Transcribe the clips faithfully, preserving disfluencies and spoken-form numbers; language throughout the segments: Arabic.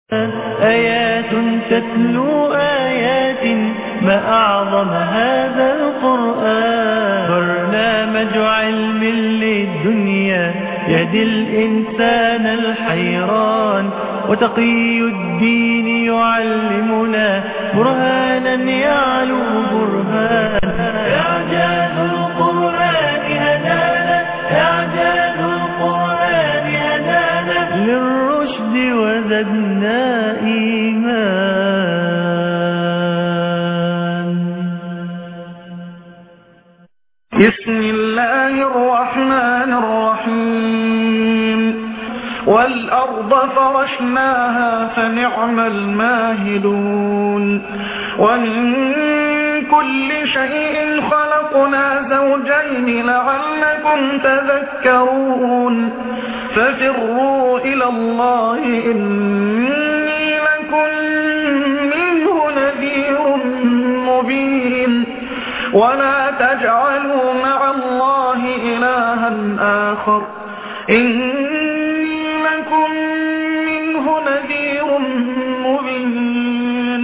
آيات تتلو آيات ما أعظم هذا القرآن. برنامج علم للدنيا يهدي الإنسان الحيران، وتقي الدين يعلمنا برهانا يعلو برهان. إعجاز القرآن هدانا، إعجاز القرآن هدانا للرشد وزدنا إيمان. بسم الله الرحمن الرحيم. والأرض فرشناها فنعم الماهدون. ومن كل شيء خلقنا زوجين لعلكم تذكرون. ففروا إلى الله إني لكم منه نذير مبين. ولا تجعلوا مع الله إلها آخر إني لكم منه نذير مبين.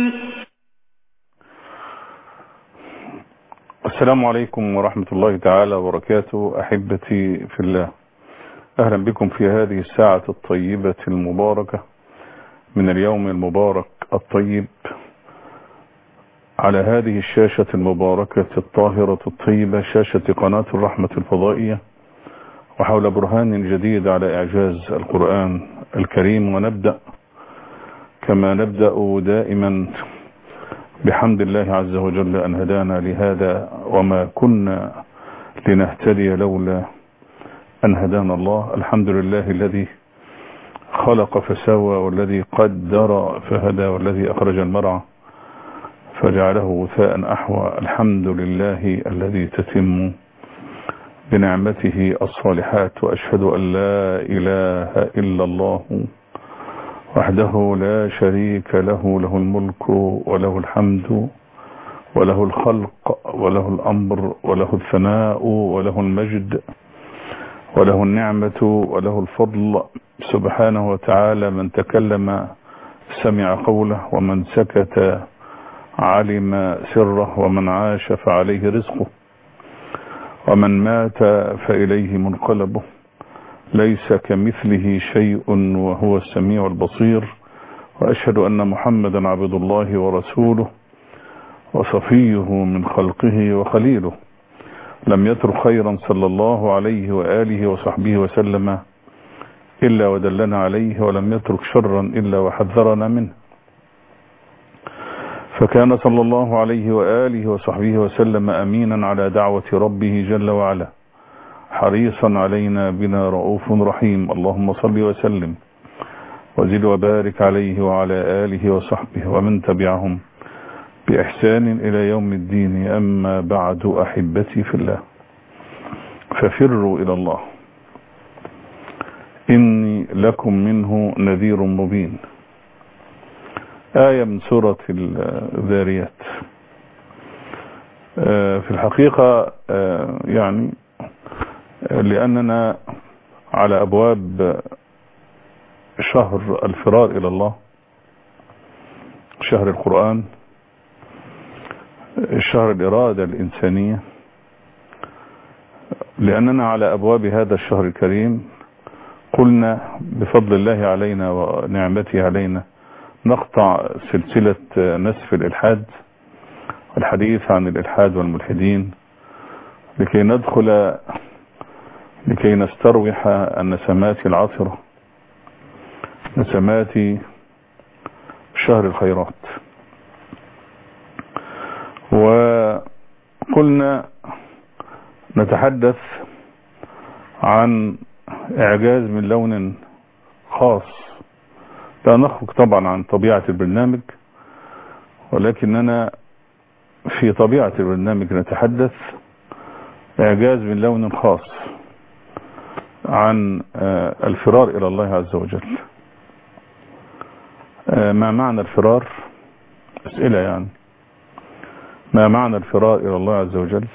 السلام عليكم ورحمة الله تعالى وبركاته. أحبتي في الله، أهلا بكم في هذه الساعة الطيبة المباركة من اليوم المبارك الطيب على هذه الشاشة المباركة الطاهرة الطيبة، شاشة قناة الرحمة الفضائية، وحول برهان جديد على إعجاز القرآن الكريم. ونبدأ كما نبدأ دائما بحمد الله عز وجل أن هدانا لهذا، وما كنا لنهتدي لولا أن هدانا الله. الحمد لله الذي خلق فسوى، والذي قدر فهدى، والذي أخرج المرعى فجعله غثاء أحوى. الحمد لله الذي تتم بنعمته الصالحات. وأشهد أن لا إله إلا الله وحده لا شريك له، له الملك وله الحمد وله الخلق وله الأمر وله الثناء وله المجد وله النعمة وله الفضل سبحانه وتعالى. من تكلم سمع قوله، ومن سكت علم سره، ومن عاش فعليه رزقه، ومن مات فإليه منقلبه. ليس كمثله شيء وهو السميع البصير. وأشهد أن محمدا عبد الله ورسوله وصفيه من خلقه وخليله. لم يترك خيرا صلى الله عليه وآله وصحبه وسلم إلا ودلنا عليه، ولم يترك شرا إلا وحذرنا منه. فكان صلى الله عليه وآله وصحبه وسلم أمينا على دعوة ربه جل وعلا، حريصا علينا بنا رؤوف رحيم. اللهم صل وسلم وزد وبارك عليه وعلى آله وصحبه ومن تبعهم بإحسان إلى يوم الدين. أما بعد، أحبتي في الله، ففروا إلى الله إني لكم منه نذير مبين. آية من سورة الذاريات. في الحقيقة يعني لأننا على أبواب شهر الفرار إلى الله، شهر القرآن، شهر الإرادة الإنسانية. لأننا على أبواب هذا الشهر الكريم، قلنا بفضل الله علينا ونعمته علينا نقطع سلسلة نسف الإلحاد والحديث عن الإلحاد والملحدين، لكي ندخل لكي نستروح النسمات العطرة، نسمات شهر الخيرات. وقلنا نتحدث عن إعجاز من لون خاص، لا نخرج طبعا عن طبيعة البرنامج، ولكننا في طبيعة البرنامج نتحدث إعجاز من لون خاص عن الفرار إلى الله عز وجل. ما معنى الفرار؟ أسئلة يعني. ما معنى الفرار إلى الله عز وجل؟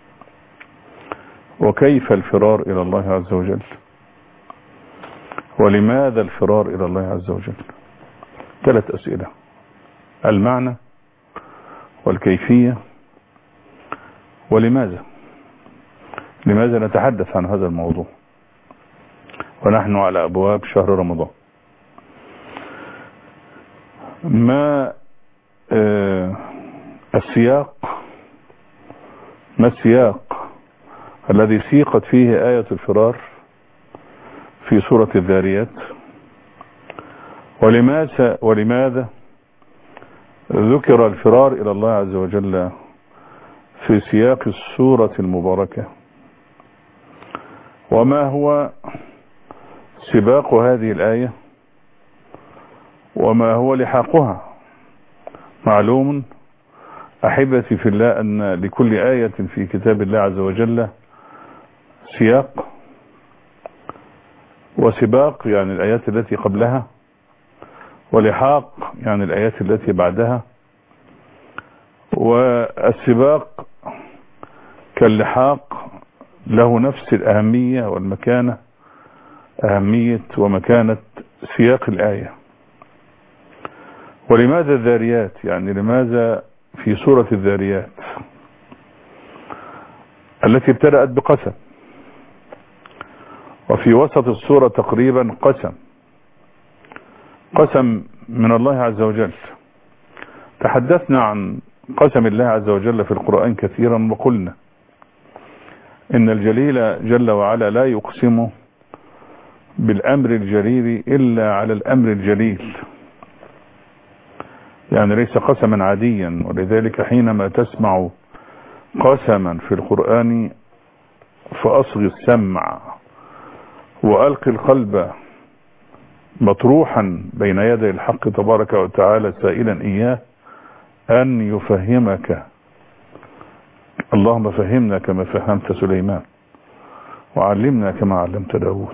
وكيف الفرار إلى الله عز وجل؟ ولماذا الفرار إلى الله عز وجل؟ ثلاث أسئلة: المعنى والكيفية ولماذا. لماذا نتحدث عن هذا الموضوع ونحن على أبواب شهر رمضان؟ ما آه السياق ما السياق الذي سيقت فيه آية الفرار في سورة الذاريات؟ ولماذا ولماذا ذكر الفرار إلى الله عز وجل في سياق السورة المباركة؟ وما هو سباق هذه الآية وما هو لحاقها؟ معلوم أحبتي في الله أن لكل آية في كتاب الله عز وجل سياق وسباق، يعني الآيات التي قبلها، ولحاق يعني الآيات التي بعدها. والسباق كاللحاق له نفس الأهمية والمكانة، أهمية ومكانة سياق الآية. ولماذا الذاريات؟ يعني لماذا في سورة الذاريات التي ابتدأت بقسم، وفي وسط السورة تقريبا قسم قسم من الله عز وجل. تحدثنا عن قسم الله عز وجل في القرآن كثيرا، وقلنا إن الجليل جل وعلا لا يقسم بالأمر الجليل إلا على الأمر الجليل، يعني ليس قسما عاديا. ولذلك حينما تسمع قسما في القرآن فأصغ السمع وألقي القلب مطروحا بين يدي الحق تبارك وتعالى سائلا إياه أن يفهمك. اللهم فهمنا كما فهمت سليمان، وعلمنا كما علمت داود.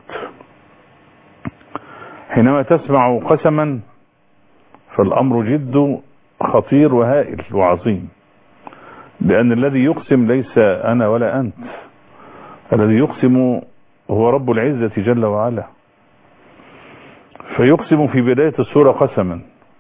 حينما تسمع قسما فالأمر جد خطير وهائل وعظيم، لأن الذي يقسم ليس أنا ولا أنت، الذي يقسم هو رب العزة جل وعلا. فيقسم في بداية السورة قسما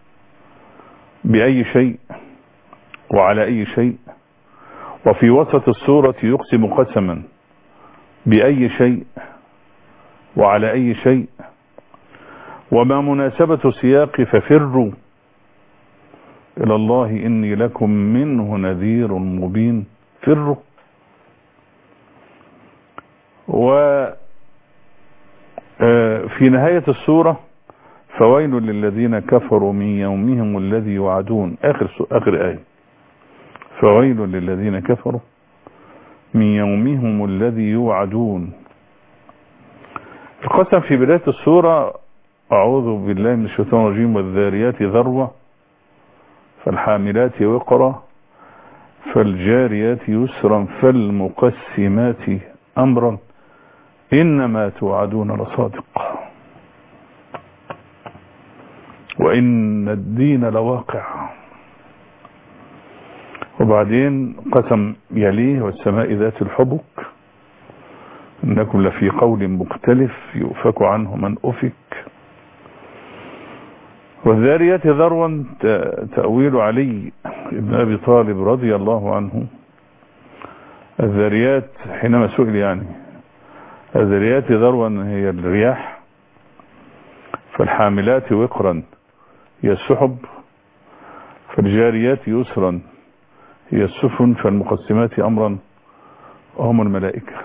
بأي شيء وعلى أي شيء، وفي وسط السورة يقسم قسما بأي شيء وعلى أي شيء. وما مناسبة سياق ففروا إلى الله إني لكم منه نذير مبين؟ فروا. وفي نهاية السورة فويل للذين كفروا من يومهم الذي يوعدون، آخر آخر آية، فويل للذين كفروا من يومهم الذي يوعدون. القسم في بداية السورة: أعوذ بالله من الشيطان الرجيم، والذاريات ذروة، فالحاملات وقرا، فالجاريات يسرا، فالمقسمات أمرا، إنما توعدون لصادق، وإن الدين لواقع. وبعدين قسم يليه: والسماء ذات الحبك، إنكم لفي قول مختلف يؤفك عنه من أفك. والذاريات ذروا تأويل علي ابن أبي طالب رضي الله عنه. الذاريات حينما سئل يعني الذاريات ذروا هي الرياح، فالحاملات وقرا هي السحب، فالجاريات يسرا هي السفن، فالمقسمات أمرا هم الملائكة.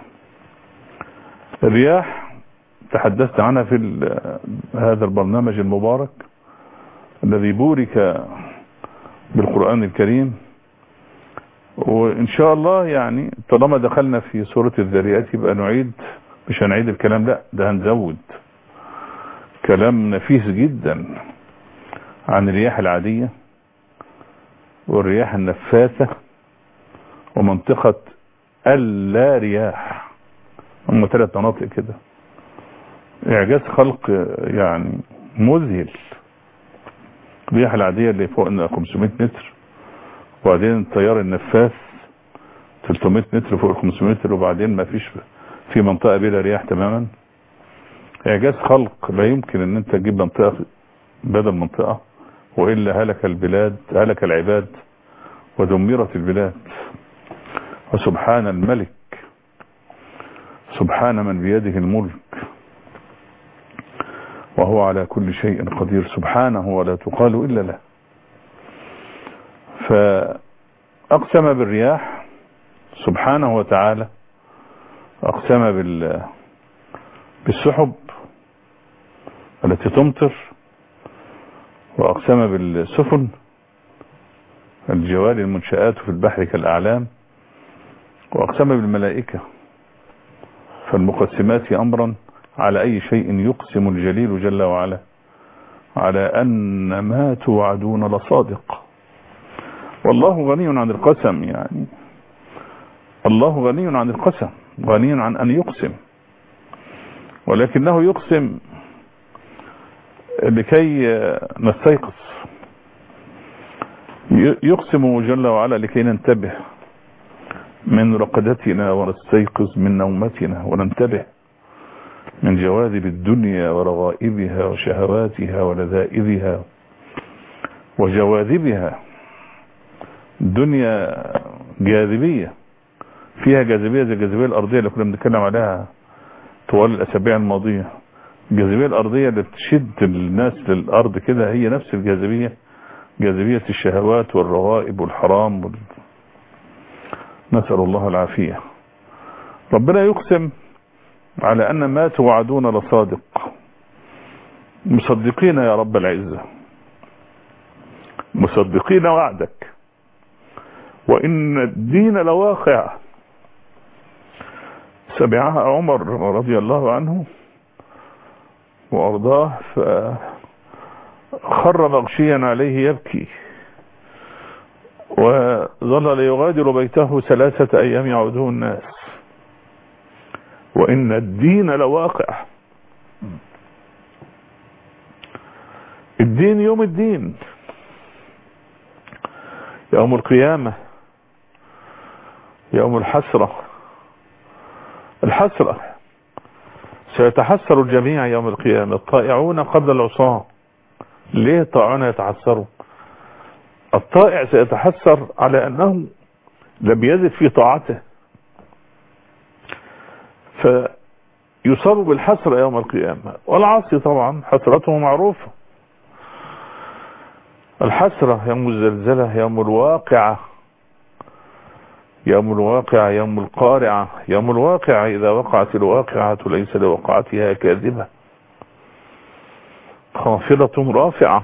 الرياح تحدثت عنها في هذا البرنامج المبارك الذي بورك بالقرآن الكريم. وإن شاء الله يعني طالما دخلنا في سورة الذاريات يبقى نعيد، مش هنعيد الكلام، لا ده هنزود كلام نفيس جدا عن الرياح العادية والرياح النفاثة ومنطقة اللا رياح. هم ثلاث مناطق كده، إعجاز خلق يعني مذهل. الرياح العادية اللي فوق خمسمائة متر، وبعدين التيار النفاث ثلاثمائة متر فوق خمسمائة متر، وبعدين ما فيش في منطقة بلا رياح تماما. إعجاز خلق لا يمكن ان انت تجيب منطقة بدل منطقة وإلا هلك البلاد هلك العباد ودمرت البلاد. وسبحان الملك، سبحان من بيده الملك وهو على كل شيء قدير، سبحانه ولا تقال إلا له. فأقسم بالرياح سبحانه وتعالى، أقسم بال بالسحب التي تمطر، وأقسم بالسفن الجوال المنشآت في البحر كالأعلام، وأقسم بالملائكة. فالمقسمات أمرا على أي شيء يقسم الجليل جل وعلا على أن ما توعدون لصادق. والله غني عن القسم، يعني الله غني عن القسم، غني عن أن يقسم، ولكنه يقسم لكي نستيقظ، يقسم جل وعلا لكي ننتبه من رقدتنا ونستيقظ من نومتنا وننتبه من جواذب الدنيا ورغائبها وشهواتها ولذائذها وجواذبها. الدنيا جاذبية، فيها جاذبية زي الجاذبية الأرضية اللي كنا بنتكلم عليها طوال الأسابيع الماضية. الجاذبية الأرضية اللي بتشد الناس للأرض كده هي نفس الجاذبية، جاذبية الشهوات والرغائب والحرام وال... نسأل الله العافية. ربنا يقسم على أن ما توعدون لصادق، مصدقين يا رب العزة، مصدقين وعدك، وإن الدين لواقع. سمعها عمر رضي الله عنه وأرضاه فخر مغشيا عليه يبكي، وظل يغادر بيته ثلاثة أيام يعوده الناس، وإن الدين لواقع. الدين يوم الدين، يوم القيامة، يوم الحسرة. الحسرة سيتحسر الجميع يوم القيامة، الطائعون قبل العصاة. ليه الطائعون يتحسروا؟ الطائع سيتحسر على أنه لم يزد في طاعته، فيصاب بالحسرة يوم القيامة. والعاصي طبعا حسرته معروفة. الحسرة يوم الزلزلة، يوم الواقعة، يوم الواقعة، يوم القارعة. يوم الواقعة إذا وقعت الواقعة ليس لوقعتها كاذبة، خافضة رافعة،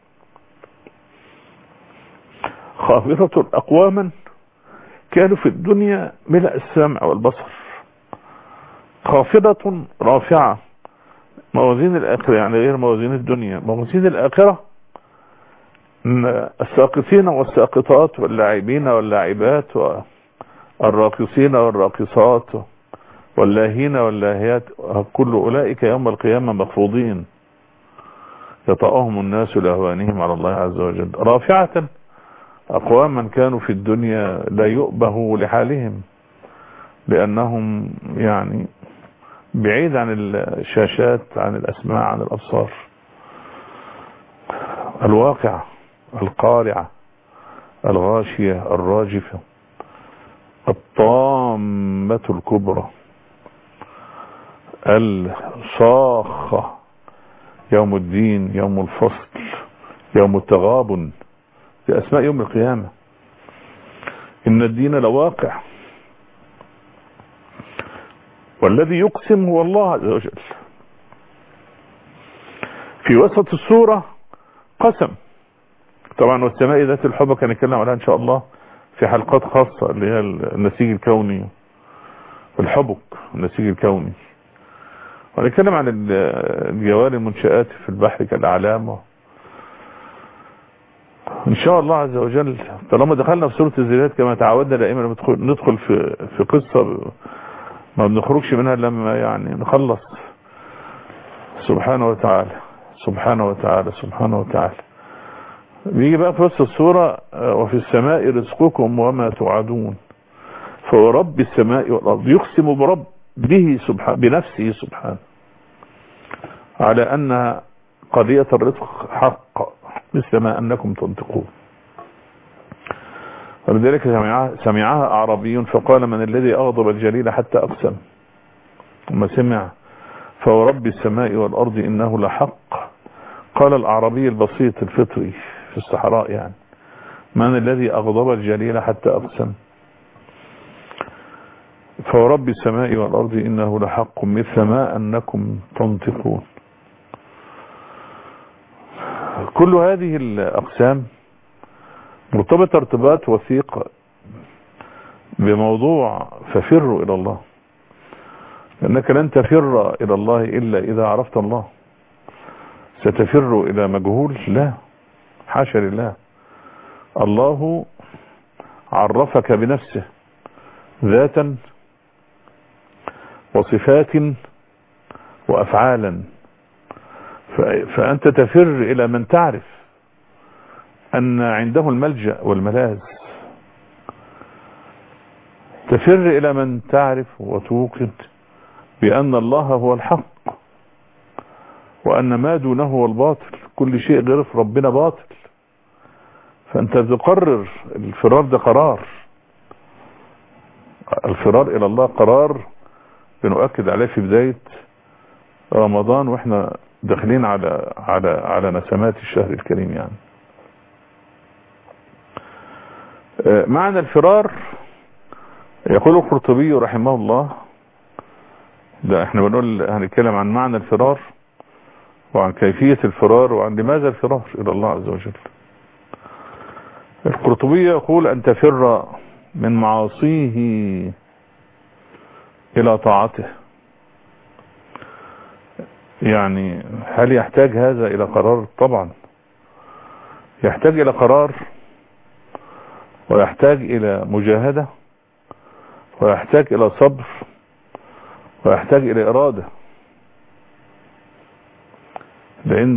خافضة أقواما كانوا في الدنيا ملء السمع والبصر، خافضة رافعة. موازين الآخرة يعني غير موازين الدنيا. موازين الآخرة الساقطين والساقطات واللاعبين واللاعبات والراقصين والراقصات واللاهين واللاهيات، كل أولئك يوم القيامة مخفوضين يطأهم الناس لأهوانهم على الله عز وجل. رافعة أقواما كانوا في الدنيا لا يؤبهوا لحالهم لأنهم يعني بعيد عن الشاشات، عن الأسماع، عن الأبصار. الواقعة، القارعة، الغاشية، الراجفة، الطامة الكبرى، الصاخة، يوم الدين، يوم الفصل، يوم التغابن، في أسماء يوم القيامة. إن الدين لواقع، والذي يقسم هو الله عز وجل. في وسط السورة قسم طبعا، والسماء ذات الحبك هنتكلم عليها إن شاء الله في حلقات خاصة، اللي هي النسيج الكوني، الحبك، النسيج الكوني. ونتكلم عن الجوار المنشآت في البحر كالأعلام. إن شاء الله عز وجل طالما دخلنا في سورة الذريات كما تعودنا دائما ندخل في في قصة ما بنخرجش منها لما يعني نخلص. سبحانه وتعالى سبحانه وتعالى سبحانه وتعالى. بيجي بقى في وسط السورة وفي السماء رزقكم وما توعدون، فهو رب السماء والأرض يقسم برب به سبحانه بنفسه سبحانه على أن قضية الرزق حق مثل ما أنكم تنطقون. ولذلك سمعها, سمعها أعرابي فقال من الذي أغضب الجليل حتى أقسم. وما سمع فورب السماء والأرض إنه لحق. قال الأعرابي البسيط الفطري في الصحراء يعني من الذي أغضب الجليل حتى أقسم. فورب السماء والأرض إنه لحق مثل ما أنكم تنطقون. كل هذه الأقسام مرتبطة ارتباط وثيق بموضوع ففروا إلى الله، لأنك لن تفر إلى الله إلا إذا عرفت الله. ستفر إلى مجهول؟ لا، حاشا لله. الله عرفك بنفسه ذاتا وصفات وأفعالا، فأنت تفر إلى من تعرف أن عنده الملجأ والملاذ. تفر إلى من تعرف وتوقن بأن الله هو الحق وأن ما دونه هو الباطل، كل شيء غير في ربنا باطل. فأنت تقرر الفرار، ده قرار، الفرار إلى الله قرار بنؤكد عليه في بداية رمضان واحنا داخلين على على على نسمات الشهر الكريم. يعني معنى الفرار يقول القرطبي رحمه الله، ده احنا بنقول هنتكلم عن معنى الفرار وعن كيفية الفرار وعن لماذا الفرار إلى الله عز وجل. القرطبي يقول أن تفر من معاصيه إلى طاعته. يعني هل يحتاج هذا إلى قرار؟ طبعا يحتاج إلى قرار، ويحتاج إلى مجاهدة، ويحتاج إلى صبر، ويحتاج إلى إرادة. لأن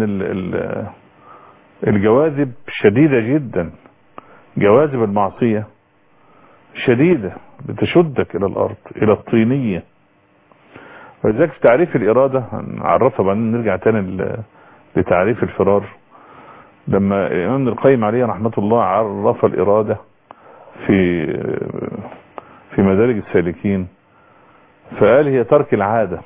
الجواذب شديدة جدا، جواذب المعصية شديدة بتشدك إلى الأرض، إلى الطينية. ولذلك في تعريف الإرادة هنعرفها بعدين، نرجع تاني لتعريف الفرار. لما الإمام ابن القيم عليه رحمة الله عرف الإرادة في في مدارج السالكين فقال هي ترك العادة.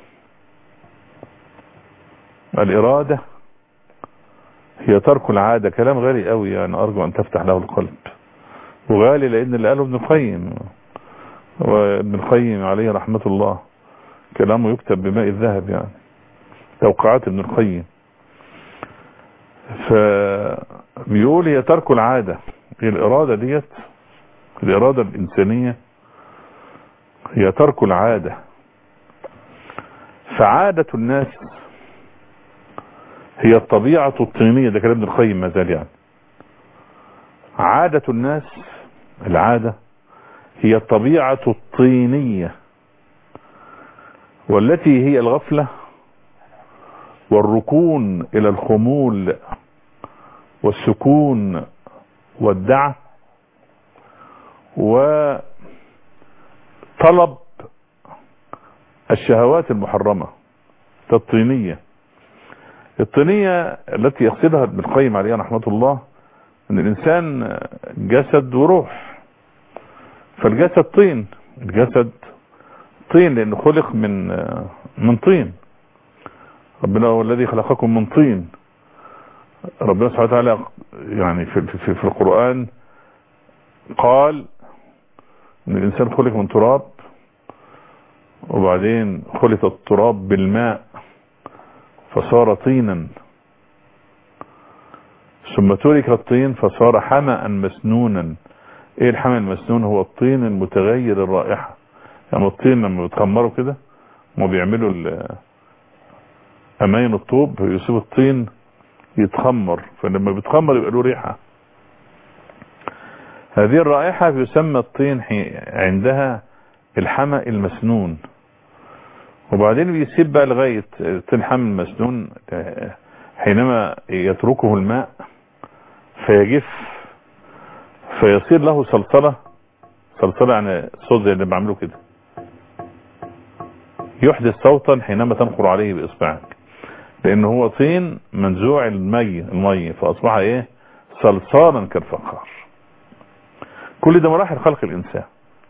الإرادة هي ترك العادة. كلام غالي قوي، يعني أرجو أن تفتح له القلب. وغالي لأن اللي قاله ابن القيم، وابن القيم عليه رحمة الله كلامه يكتب بماء الذهب، يعني توقعات ابن القيم. فبيقول هي ترك العادة. هي الإرادة ديت، الإرادة الإنسانية هي ترك العادة. فعادة الناس هي الطبيعة الطينية، ده كلام ابن القيم ما زال. يعني عادة الناس، العادة هي الطبيعة الطينية، والتي هي الغفلة والركون إلى الخمول والسكون والدعة وطلب الشهوات المحرمة. الطينية الطينية التي يقصدها ابن القيم عليه رحمة الله ان الانسان جسد وروح. فالجسد طين، الجسد طين لانه خلق من من طين. ربنا هو الذي خلقكم من طين. ربنا سبحانه وتعالى يعني في, في, في القرآن قال ان الانسان خلق من تراب، وبعدين خلط التراب بالماء فصار طينا، ثم ترك الطين فصار حمأ مسنونا. ايه الحمأ المسنون؟ هو الطين المتغير الرائحة. يعني الطين لما بتخمروا كده ما بيعملوا اماين الطوب، يصيب الطين يتخمر، فلما بيتخمر يبقى له ريحة. هذه الرائحة يسمى الطين عندها الحمأ المسنون. وبعدين بيسيب بقى لغاية الطين حمأ المسنون حينما يتركه الماء فيجف فيصير له صلصلة. صلصلة يعني صوت زي اللي بعمله كده، يحدث صوتا حينما تنقر عليه بإصبعك، لأنه هو طين منزوع المي المي فأصبح إيه صلصالا كالفخار. كل ده مراحل خلق الإنسان.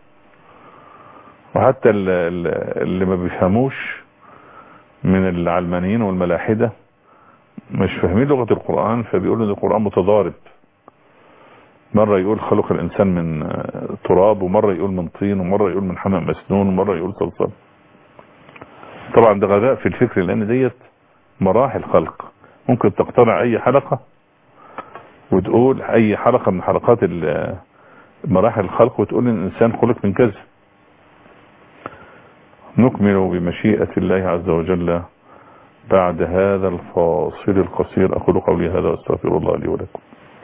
وحتى اللي ما بيفهموش من العلمانيين والملاحدة مش فاهمين لغة القرآن، فبيقولوا ان القرآن متضارب، مرة يقول خلق الإنسان من تراب، ومرة يقول من طين، ومرة يقول من حمأ مسنون، ومرة يقول صلصال. طبعا ده غباء في الفكر، لأن ديت مراحل خلق. ممكن تقتنع أي حلقة وتقول أي حلقة من حلقات مراحل الخلق وتقول ان الإنسان خلق من كذا. نكمل بمشيئة الله عز وجل بعد هذا الفاصل القصير. أقول قولي هذا واستغفر الله لي ولكم.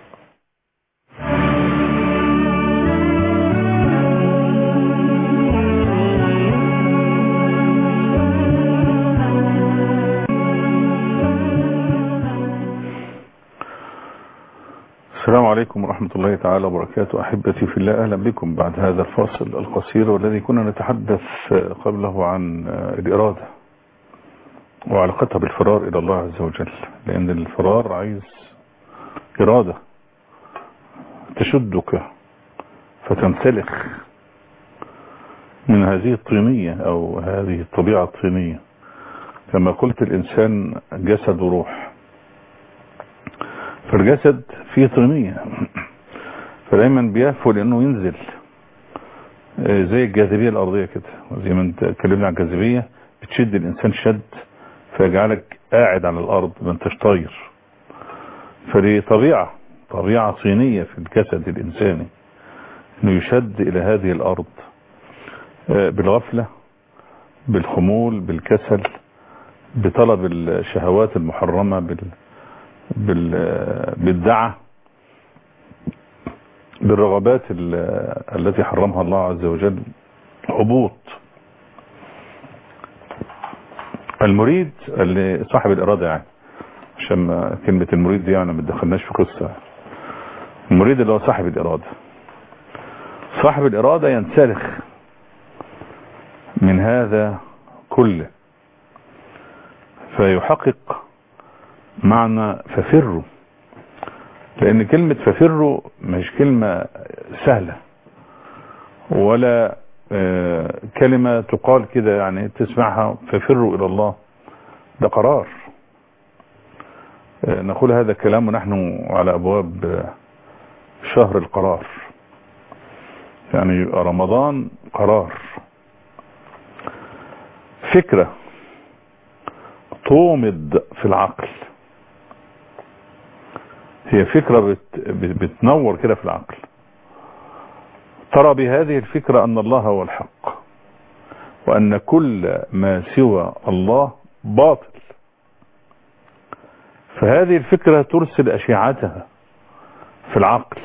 السلام عليكم ورحمة الله تعالى وبركاته. أحبتي في الله، أهلا بكم بعد هذا الفاصل القصير والذي كنا نتحدث قبله عن الإرادة وعلاقتها بالفرار إلى الله عز وجل، لأن الفرار عايز إرادة تشدك فتنسلخ من هذه الطينية أو هذه الطبيعة الطينية. كما قلت الإنسان جسد وروح، فالجسد فيه طينية فدايما بيهفو لأنه ينزل زي الجاذبية الأرضية كده. زي ما انت اتكلمنا عن الجاذبية بتشد الإنسان شد فيجعلك قاعد على الأرض ما انتش طاير. فدي طبيعة طبيعة صينية في الجسد الإنساني، انه يشد إلى هذه الأرض بالغفلة، بالخمول، بالكسل، بطلب الشهوات المحرمة، بال بالدعة، بالرغبات التي حرمها الله عز وجل. هبوط. المريد اللي صاحب الإرادة، يعني عشان كلمة المريد دي يعني ما تدخلناش في قصة. المريد اللي هو صاحب الإرادة. صاحب الإرادة ينسلخ من هذا كله فيحقق معنى ففروا، لأن كلمة ففروا مش كلمة سهلة ولا كلمة تقال كده يعني تسمعها ففروا إلى الله. ده قرار. نقول هذا الكلام ونحن على أبواب شهر القرار، يعني رمضان قرار. فكرة تومض في العقل، هي فكرة بت بتنور كده في العقل. ترى بهذه الفكرة أن الله هو الحق، وأن كل ما سوى الله باطل. فهذه الفكرة ترسل أشعتها في العقل،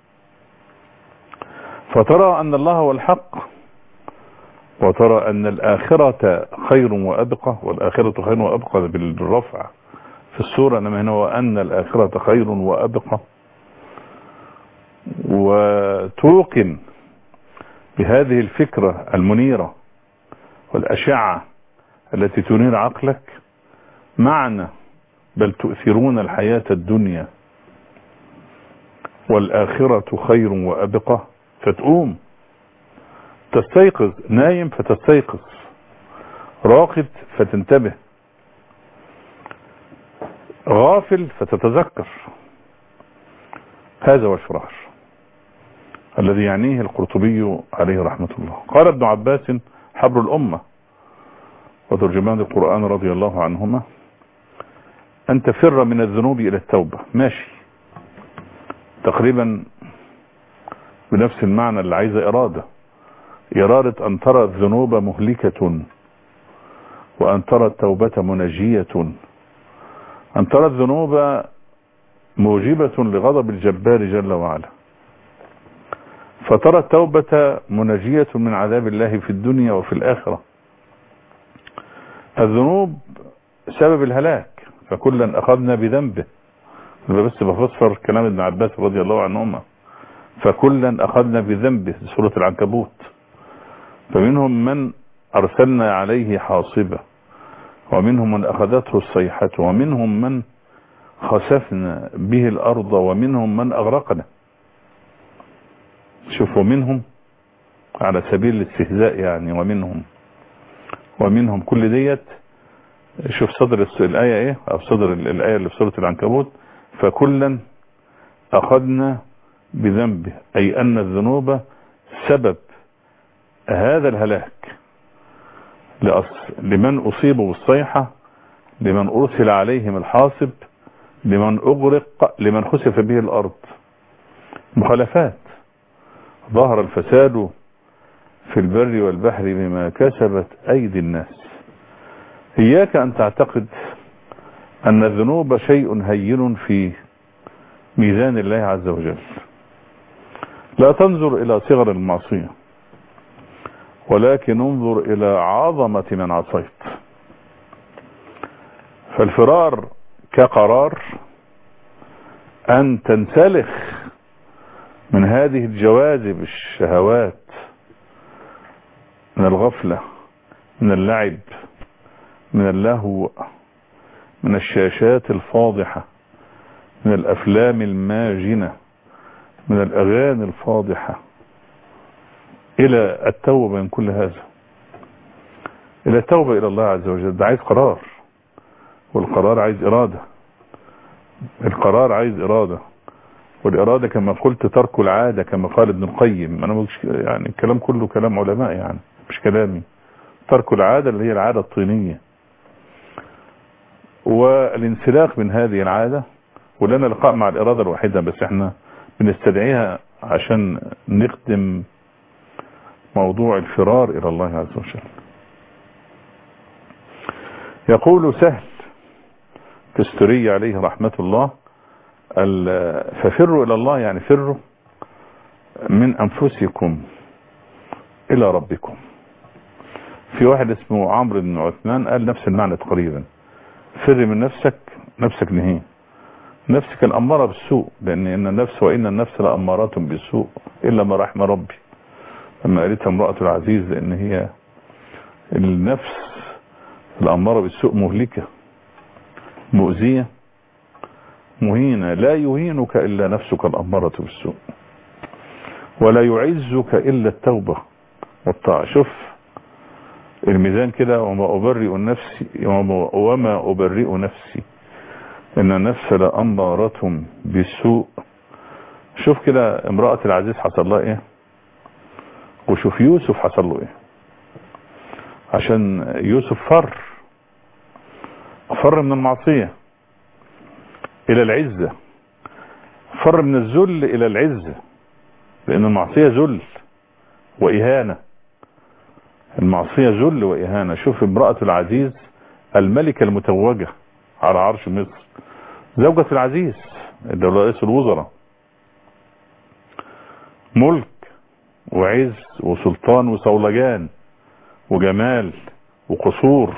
فترى أن الله هو الحق، وترى أن الآخرة خير وأبقى. والآخرة خير وأبقى بالرفع في السورة، إنما هنا وأن الآخرة خير وأبقى. وتوقن بهذه الفكرة المنيرة والأشعة التي تنير عقلك معنى بل تؤثرون الحياة الدنيا والآخرة خير وأبقى. فتقوم تستيقظ، نايم فتستيقظ، راقد فتنتبه، غافل فتتذكر. هذا هو الفرار الذي يعنيه القرطبي عليه رحمة الله. قال ابن عباس حبر الأمة وترجمان القرآن رضي الله عنهما: أن تفر من الذنوب إلى التوبة. ماشي، تقريبا بنفس المعنى اللي عايزة إرادة. إرادة أن ترى الذنوب مهلكة، وأن ترى التوبة منجية. أن ترى الذنوب موجبة لغضب الجبار جل وعلا، فترى التوبة منجية من عذاب الله في الدنيا وفي الآخرة. الذنوب سبب الهلاك، فكلا أخذنا بذنبه. أنا بس بفسر كلام ابن عباس رضي الله عنهما. فكلا أخذنا بذنبه، سورة العنكبوت. فمنهم من أرسلنا عليه حاصبة، ومنهم من أخذته الصيحة، ومنهم من خسفنا به الأرض ومنهم من أغرقنا. شوفوا منهم على سبيل الاستهزاء يعني، ومنهم ومنهم كل ديت. شوف صدر الآية ايه، او صدر الآية اللي في سورة العنكبوت، فكلا أخذنا بذنبه، أي أن الذنوب سبب هذا الهلاك لمن أصيبوا بالصيحة، لمن أرسل عليهم الحاصب، لمن أغرق، لمن خسف به الأرض. مخالفات. ظهر الفساد في البر والبحر بما كسبت أيدي الناس. إياك أن تعتقد أن الذنوب شيء هين في ميزان الله عز وجل. لا تنظر إلى صغر المعصية، ولكن انظر إلى عظمة من عصيت. فالفرار كقرار أن تنسلخ من هذه الجواذب الشهوات، من الغفلة، من اللعب، من اللهو، من الشاشات الفاضحة، من الأفلام الماجنة، من الأغاني الفاضحة، إلى التوبة من كل هذا، إلى التوبة إلى الله عز وجل. ده عايز قرار، والقرار عايز إرادة. القرار عايز إرادة، والإرادة كما قلت ترك العادة، كما قال ابن القيم. أنا مش يعني الكلام كله كلام علماء يعني، مش كلامي. ترك العادة اللي هي العادة الطينية، والانسلاخ من هذه العادة. ولنا لقاء مع الإرادة الواحدة، بس احنا بنستدعيها عشان نخدم موضوع الفرار إلى الله عز وجل. يقول سهل تستري عليه رحمة الله: ففروا إلى الله، يعني فروا من أنفسكم إلى ربكم. في واحد اسمه عمرو بن عثمان قال نفس المعنى تقريبا: فر من نفسك، نفسك نهي، نفسك الأمارة بالسوء، لأن إن النفس وإن النفس لأمارات بالسوء إلا ما رحم ربي. لما قالتها امرأة العزيز، لأن هي النفس الأمارة بالسوء مهلكة، مؤذية، مهينة. لا يهينك إلا نفسك الأمارة بالسوء، ولا يعزك إلا التوبة والطاعة. شوف الميزان كده: وما أبرئ نفسي وما أبرئ نفسي إن النفس لأمارة بالسوء. شوف كده امرأة العزيز حصل لها إيه، وشوف يوسف حصل له إيه. عشان يوسف فر فر من المعصية إلى العزة، فر من الذل إلى العزة، لأن المعصية ذل وإهانة. المعصية ذل وإهانة. شوف امرأة العزيز الملكة المتوجة على عرش مصر، زوجة العزيز اللي هو رئيس الوزراء، ملك وعز وسلطان وصولجان وجمال وقصور.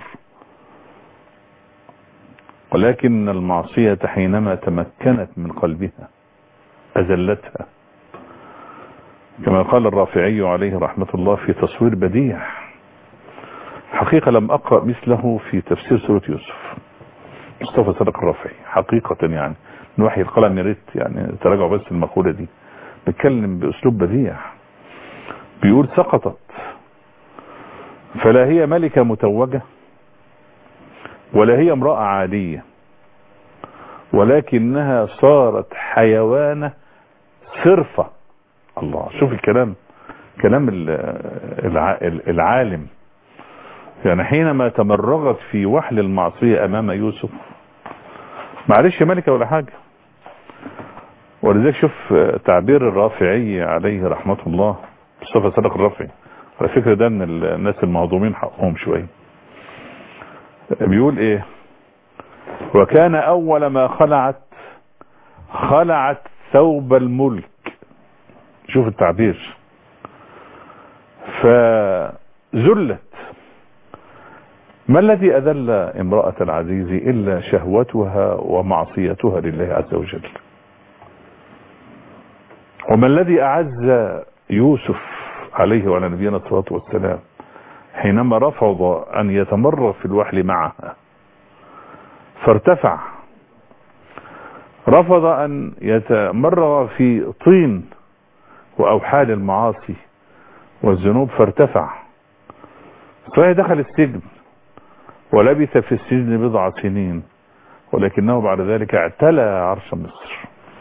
ولكن المعصية حينما تمكنت من قلبها أذلتها، كما قال الرافعي عليه رحمة الله في تصوير بديع. حقيقة لم أقرأ مثله في تفسير سورة يوسف. مصطفى صدق الرافعي حقيقة يعني من وحي القلم، يا ريت يعني تراجعوا بس المقولة دي. بيتكلم بأسلوب بديع، بيقول: سقطت فلا هي ملكة متوجة ولا هي امرأة عادية، ولكنها صارت حيوانة صرفة. الله، شوف الكلام، كلام العالم. يعني حينما تمرغت في وحل المعصية أمام يوسف، معلش ملكة ولا حاجة. ولذلك شوف تعبير الرافعي عليه رحمة الله، مصطفى صدق الرافعي، على فكرة ده من الناس المهضومين حقهم شوية. بيقول ايه: وكان أول ما خلعت خلعت ثوب الملك. شوف التعبير، فذلت. ما الذي أذل امرأة العزيز إلا شهوتها ومعصيتها لله عز وجل. وما الذي أعز يوسف عليه وعلى نبينا الصلاة والسلام حينما رفض أن يتمرغ في الوحل معها، فارتفع رفض أن يتمرغ في طين وأوحال المعاصي والذنوب فارتفع، فدخل السجن ولبث في السجن بضع سنين، ولكنه بعد ذلك اعتلى عرش مصر.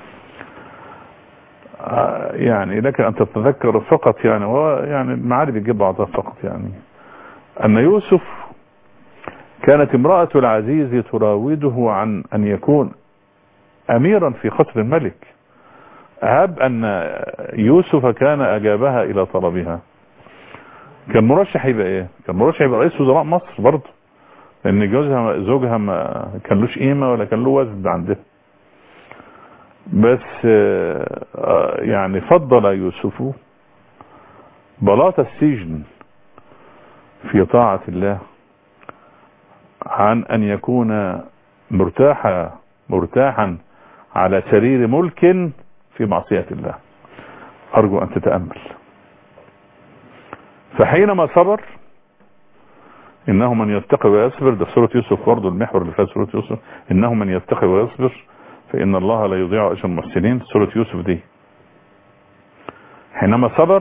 يعني لك أن تتذكر فقط، يعني هو يعني المعارف بتجيب بعضها فقط، يعني أن يوسف كانت امرأة العزيز تراوده عن أن يكون أميرا في قصر الملك. أهب أن يوسف كان أجابها إلى طلبها، كان مرشح يبقى إيه؟ كان مرشح يبقى رئيس وزراء مصر برضه، لأن جوزها زوجها ما كان لوش قيمة ولا كان له وزن عندها. بس يعني فضل يوسف بلاط السجن في طاعة الله عن أن يكون مرتاحا مرتاحا على سرير ملك في معصية الله. أرجو أن تتأمل. فحينما صبر، إنه من يتقي ويصبر، ده سورة يوسف برضه المحور اللي فيها سورة يوسف، إنه من يتقي ويصبر فإن الله لا يضيع أجر المحسنين. سورة يوسف دي حينما صبر،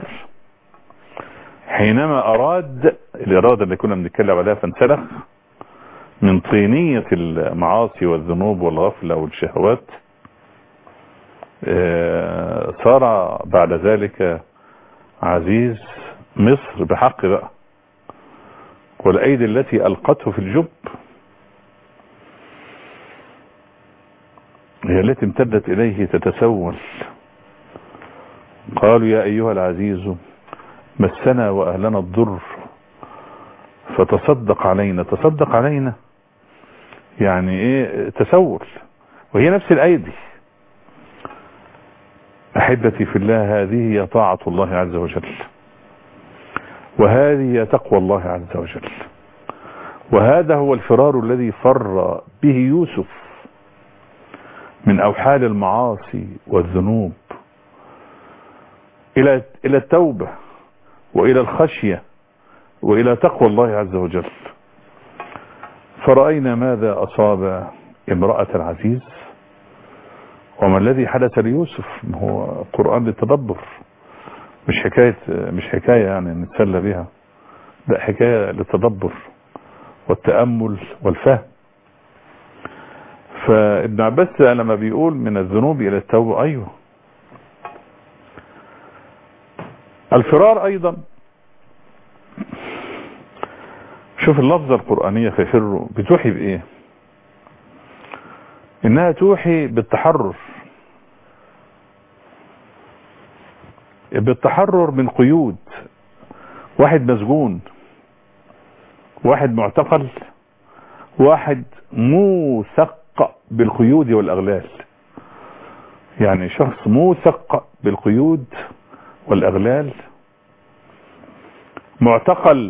حينما أراد الإرادة اللي كنا بنتكلم عليها فانسلخ من طينية المعاصي والذنوب والغفلة والشهوات، صار بعد ذلك عزيز مصر بحق بقى، والأيدي التي ألقته في الجب هي التي امتدت إليه تتسول. قالوا يا أيها العزيز مسنا وأهلنا الضر فتصدق علينا. تصدق علينا يعني ايه؟ تسول. وهي نفس الأيدي. أحبتي في الله، هذه هي طاعة الله عز وجل، وهذه هي تقوى الله عز وجل، وهذا هو الفرار الذي فر به يوسف من أوحال المعاصي والذنوب إلى إلى التوبة وإلى الخشية وإلى تقوى الله عز وجل. فرأينا ماذا أصاب امرأة العزيز وما الذي حدث ليوسف. هو قرآن للتدبر، مش حكاية مش حكاية يعني نتسلى بها، لا، حكاية للتدبر والتأمل والفهم. فابن عباس لما بيقول من الذنوب إلى التوبة، أيوه، الفرار أيضا. شوف اللفظة القرآنية ففروا بتوحي بإيه؟ إنها توحي بالتحرر، بالتحرر من قيود. واحد مسجون، واحد معتقل، واحد موثق بالقيود والأغلال. يعني شخص موثق بالقيود والأغلال، معتقل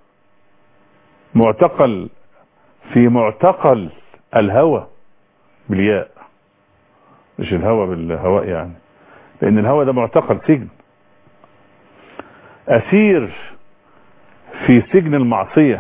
معتقل في معتقل الهوى بالياء، مش الهوى بالهواء يعني، لأن الهوى ده معتقل سجن. أسير في سجن المعصية.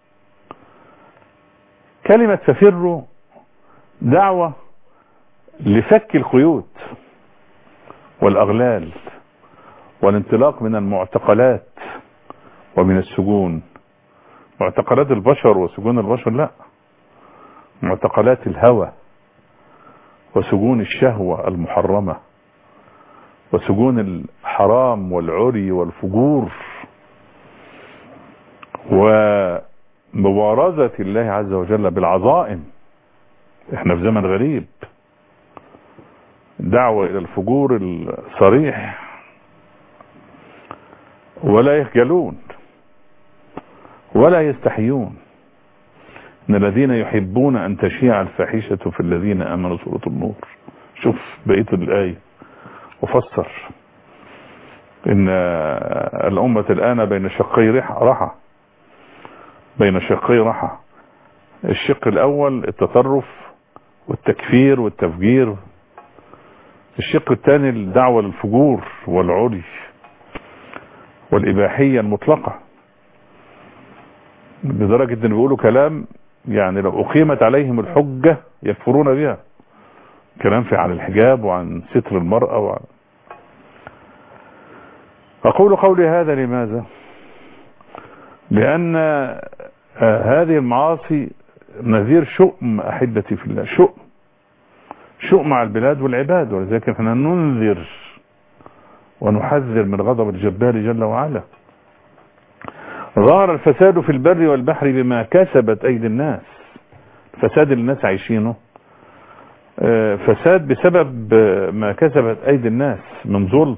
كلمة ففروا دعوة لفك القيود والأغلال والانطلاق من المعتقلات ومن السجون. معتقلات البشر وسجون البشر لا، معتقلات الهوى وسجون الشهوة المحرمة وسجون الحرام والعري والفجور ومبارزة الله عز وجل بالعظائم. احنا في زمن غريب، دعوة الى الفجور الصريح، ولا يخجلون ولا يستحيون. ان الذين يحبون ان تشيع الفاحشة في الذين امنوا. سورة النور. شوف بقية الآية وفسر ان الامة الان بين شقي رحى، بين شقي رحى. الشق الاول التطرف والتكفير والتفجير، الشق الثاني الدعوة للفجور والعري والإباحية المطلقة، لدرجة ان بيقولوا كلام يعني لو اقيمت عليهم الحجة يكفرون بها. كلام في عن الحجاب وعن ستر المرأة وعن... أقول قولي هذا لماذا؟ لأن هذه المعاصي نذير شؤم أحبتي في الله، شؤم شؤم مع البلاد والعباد، ولذلك احنا ننذر ونحذر من غضب الجبار جل وعلا. ظهر الفساد في البر والبحر بما كسبت أيدي الناس. الفساد اللي الناس عايشينه فساد بسبب ما كسبت أيدي الناس من ظلم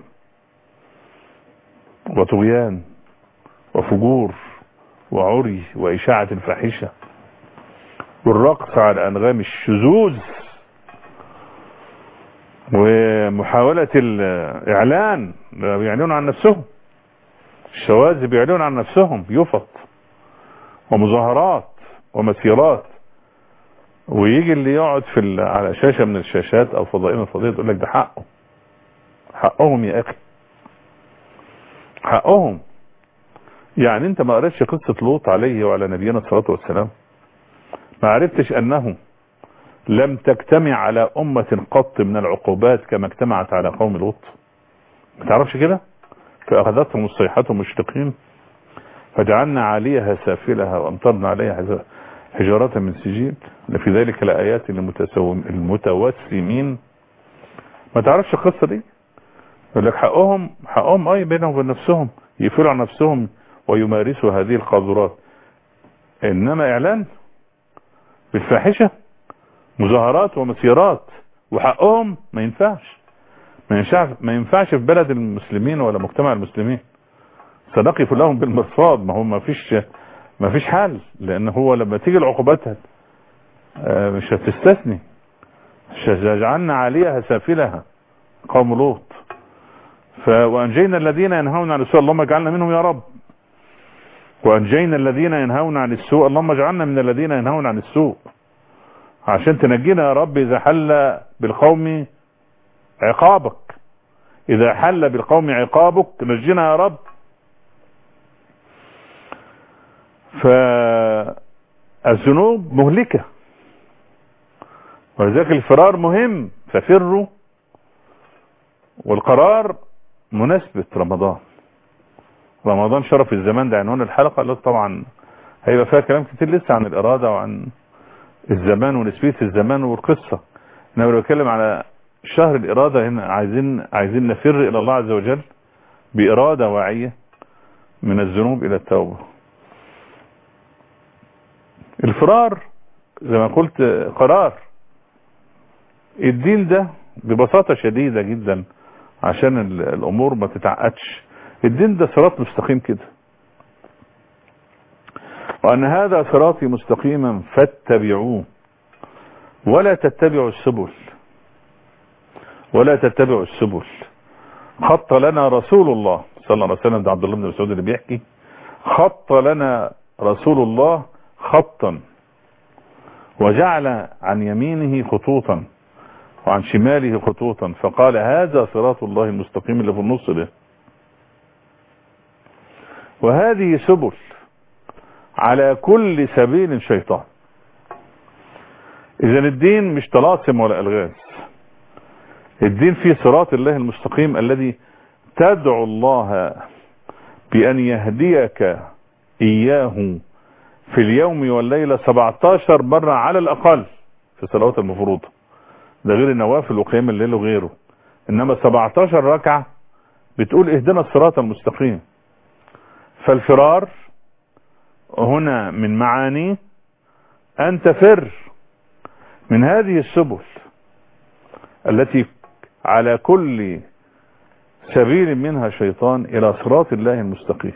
وطغيان وفجور وعري وإشاعة الفاحشة والرقص على أنغام الشذوذ ومحاولة الإعلان، بيعلنون عن نفسهم، الشواذ بيعلنون عن نفسهم، يفط ومظاهرات ومسيرات، ويجي اللي يقعد في على شاشة من الشاشات أو فضائية من الفضائية تقول لك ده حقه، حقهم يا أخي، حقهم. يعني انت ما قرأتش قصة لوط عليه وعلى نبينا الصلاة والسلام؟ ما عرفتش أنه لم تجتمع على أمة قط من العقوبات كما اجتمعت على قوم لوط؟ ما تعرفش كده؟ فأخذتهم الصيحة مشرقين فجعلنا عليها سافلها وأمطرنا عليها حجارة من سجيل لفي ذلك لآيات للمتوسمين. ما تعرفش القصة دي؟ يقول لك حقهم، حقهم أي بينهم وبين نفسهم يفعلوا عن نفسهم ويمارسوا هذه القاذورات، إنما إعلان بالفاحشة، مظاهرات ومسيرات، وحقهم ما ينفعش، ما ينفعش ما ينفعش في بلد المسلمين ولا مجتمع المسلمين. سنقف لهم بالمرصاد، ما هو ما فيش ما فيش حل، لان هو لما تيجي العقوبات مش هتستثني. جعلنا عليها سافلها قوم لوط وانجينا الذين ينهون عن السوء، اللهم اجعلنا منهم يا رب، وانجينا الذين ينهون عن السوء، اللهم اجعلنا من الذين ينهون عن السوء، عشان تنجينا يا رب اذا حل بالقوم عقابك، اذا حل بالقوم عقابك نجينا يا رب. فالذنوب مهلكة، ولذلك الفرار مهم، ففروا، والقرار مناسبة رمضان. رمضان شرف الزمان، ده عنوان الحلقة اللي طبعا هيبقى فيها كلام كتير لسه عن الإرادة وعن الزمان ونسبية الزمان والقصة. انا بتكلم على شهر الإرادة هنا، عايزين عايزين نفر إلى الله عز وجل بإرادة واعية من الذنوب إلى التوبة. الفرار زي ما قلت قرار. الدين ده ببساطة شديدة جدا عشان الأمور ما تتعقدش، الدين ده صراط مستقيم كده، وأن هذا صراطي مستقيما فاتبعوه ولا تتبعوا السبل، ولا تتبعوا السبل. خط لنا رسول الله صلى الله عليه وسلم، ده عبد الله بن مسعود اللي بيحكي، خط لنا رسول الله خطا وجعل عن يمينه خطوطا وعن شماله خطوطا فقال هذا صراط الله المستقيم اللي في النص ده، وهذه سبل على كل سبيل شيطان. اذا الدين مش طلاسم ولا الغاز، الدين فيه صراط الله المستقيم الذي تدعو الله بأن يهديك إياه في اليوم والليلة سبعتاشر مرة على الأقل في الصلوات المفروضة، ده غير النوافل وقيام الليل وغيره، إنما سبعتاشر ركعة بتقول اهدنا الصراط المستقيم. فالفرار هنا من معاني أن تفر من هذه السبل التي على كل سبيل منها شيطان إلى صراط الله المستقيم،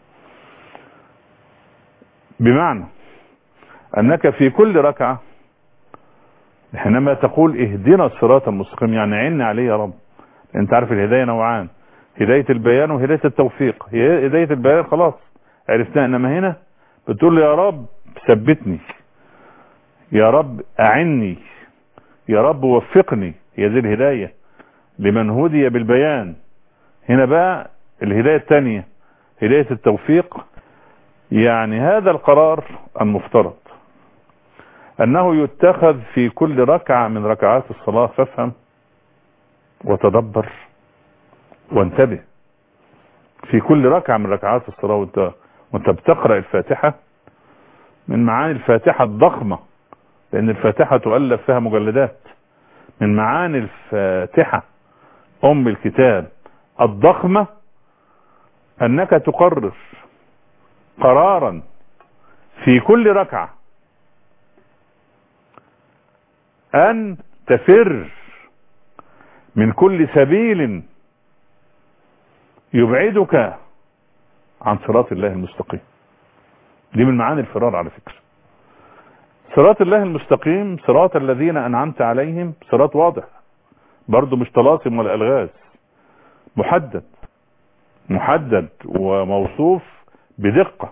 بمعنى أنك في كل ركعة حينما تقول اهدنا الصراط المستقيم يعني عنا عليه يا رب. انت عارف الهداية نوعان، هداية البيان وهداية التوفيق. هداية البيان خلاص عرفتها، انما هنا بتقول له يا رب ثبتني، يا رب اعني، يا رب وفقني، هي دي الهداية لمن هدي بالبيان. هنا بقى الهداية الثانية هداية التوفيق، يعني هذا القرار المفترض أنه يتخذ في كل ركعة من ركعات الصلاة، فافهم وتدبر وانتبه. في كل ركعة من ركعات الصلاة وانت, وانت بتقرأ الفاتحة، من معاني الفاتحة الضخمة، لأن الفاتحة تؤلف فيها مجلدات، من معاني الفاتحة أم الكتاب الضخمة أنك تقرر قرارا في كل ركعة أن تفر من كل سبيل يبعدك عن صراط الله المستقيم. دي من معاني الفرار على فكرة. صراط الله المستقيم صراط الذين أنعمت عليهم، صراط واضح برضو، مش طلاسم ولا ألغاز، محدد محدد وموصوف بدقة،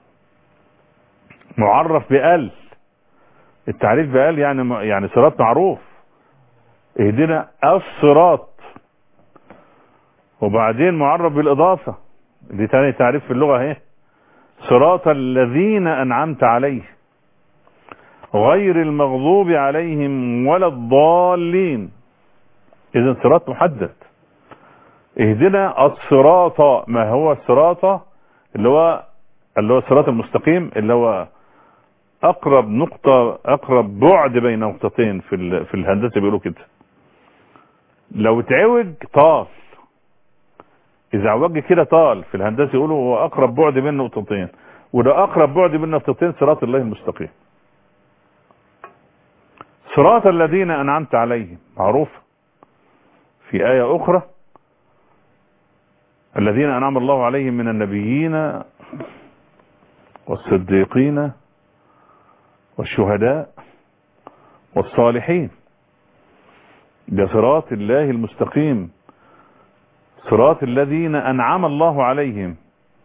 معرف بآل. التعريف بآل يعني يعني صراط معروف، اهدنا الصراط، وبعدين معرف بالإضافة، دي تاني تعريف في اللغة اهي، صراط الذين أنعمت عليه غير المغضوب عليهم ولا الضالين. إذن صراط محدد. اهدنا الصراط، ما هو الصراط؟ اللي هو اللي هو الصراط المستقيم، اللي هو اقرب نقطة، اقرب بعد بين نقطتين في في الهندسة بيقولوا كده. لو تعوج طال، اذا عوج كده طال في الهندسة يقولوا هو اقرب بعد بين نقطتين، وده اقرب بعد بين نقطتين صراط الله المستقيم. صراط الذين انعمت عليهم معروف في آية اخرى، الذين انعم الله عليهم من النبيين والصديقين والشهداء والصالحين. ده صراط الله المستقيم، صراط الذين أنعم الله عليهم.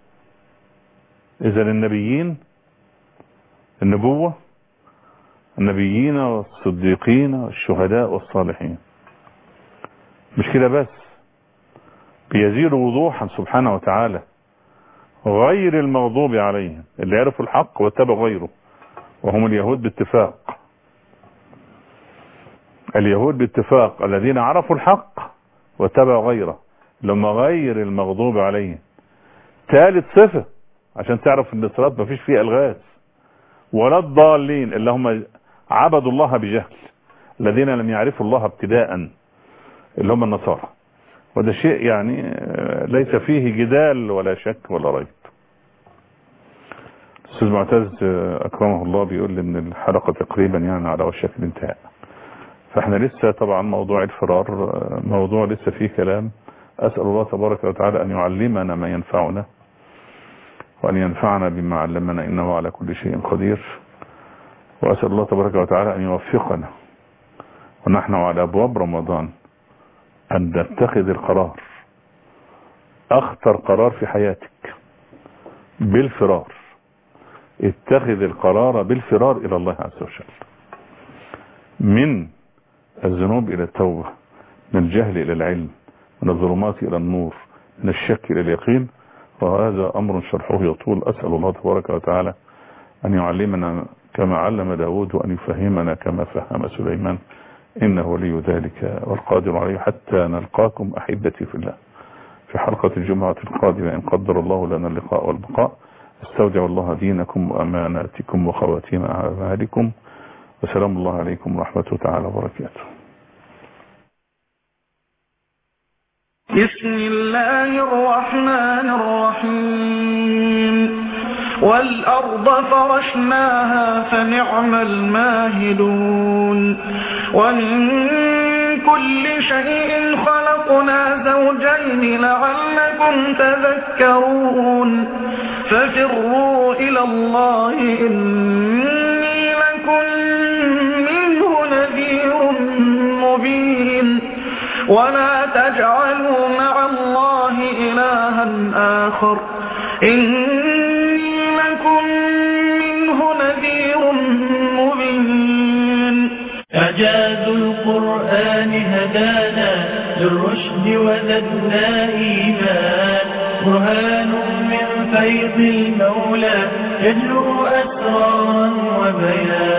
إذن النبيين، النبوة، النبيين والصديقين والشهداء والصالحين. مش كده بس، بيزيد وضوحا سبحانه وتعالى غير المغضوب عليهم، اللي يعرفوا الحق واتبعوا غيره، وهم اليهود باتفاق. اليهود باتفاق الذين عرفوا الحق واتبعوا غيره، لما غير المغضوب عليهم. ثالث صفة عشان تعرف ان الصراط ما فيش فيه الغاز، ولا الضالين اللي هم عبدوا الله بجهل، الذين لم يعرفوا الله ابتداء، اللي هم النصارى. وده شيء يعني ليس فيه جدال ولا شك ولا ريب. الأستاذ معتز أكرمه الله بيقول لي إن الحلقة تقريبا يعني على وشك الانتهاء، فإحنا لسه طبعا موضوع الفرار موضوع لسه فيه كلام. أسأل الله تبارك وتعالى أن يعلمنا ما ينفعنا، وأن ينفعنا بما علمنا، إنه على كل شيء قدير. وأسأل الله تبارك وتعالى أن يوفقنا ونحن على أبواب رمضان أن نتخذ القرار، أخطر قرار في حياتك، بالفرار. اتخذ القرار بالفرار إلى الله عز وجل، من الذنوب إلى التوبة، من الجهل إلى العلم، من الظلمات إلى النور، من الشك إلى اليقين. وهذا أمر شرحه يطول. أسأل الله تبارك وتعالى أن يعلمنا كما علم داود، وأن يفهمنا كما فهم سليمان، إنه ولي ذلك والقادر عليه. حتى نلقاكم أحبتي في الله في حلقة الجمعة القادمة إن قدر الله لنا اللقاء والبقاء. استودع الله دينكم وأماناتكم وخواتيم أعمالكم، وسلام الله عليكم ورحمته تعالى وبركاته. بسم الله الرحمن الرحيم. والأرض فرشناها فنعم الماهدون. ومن كل شيء خلقنا زوجين لعلكم تذكرون. ففروا إلى الله إني لكم منه نذير مبين. ولا تجعلوا مع الله إلها آخر إني لكم منه نذير مبين. إعجاز القرآن هدانا للرشد وزدنا إيمان، برهان من فيض المولى يجلو أسرارا وبيان.